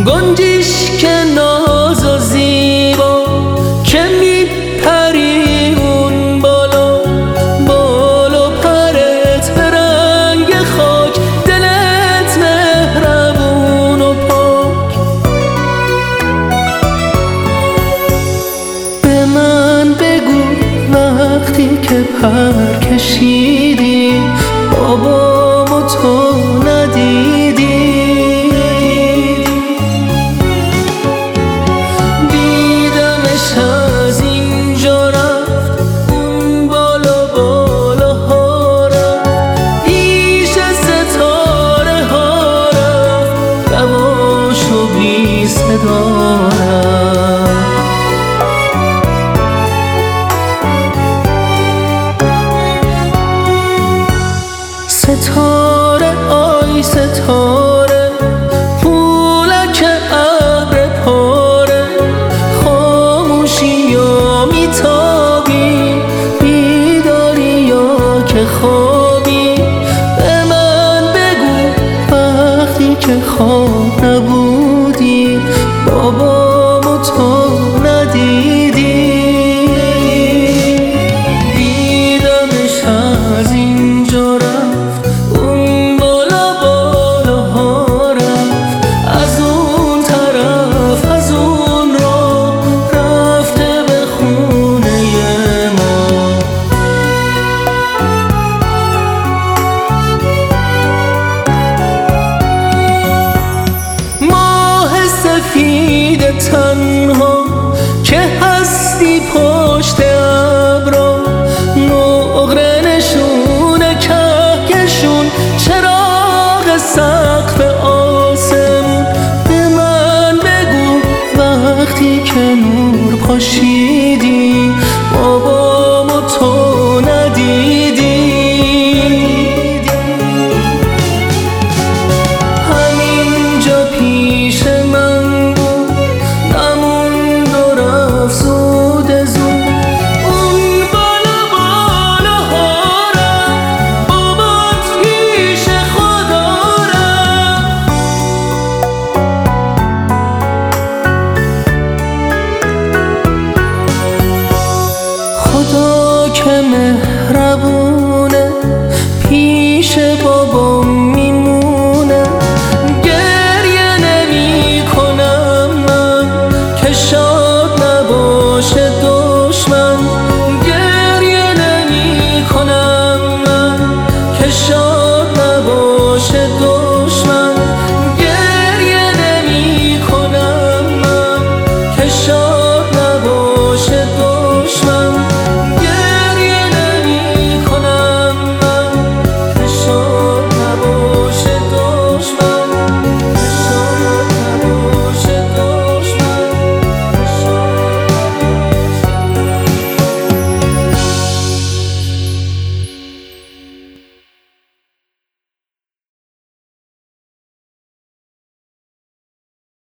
گنجیش که ناز و زیبا که میپری اون بالا، بالا پرت به رنگ خاک، دلت مهربون و پاک. به من بگو وقتی که پر کشیدی بابامو تو ندیدی، دیدمش از اینجا رفت اون بالا بالاها رفت، پیش ستاره ها رفت، دواشو بی صدا رفت. ستاره آی ستاره، پولک ابر پاره، خاموشی یا میتابی، بیداری یا که خوابی. به من بگو وقتی که خواب نبودی بابامو تو ندیدی، دیدمش از اینجا رفت اون بالا بالاها رفت، از اون طرف از اون راه رفته به خونه ما. ماه سفید تنها که هستی پشت ابرا، نقره نشون کهکشون چراغ سر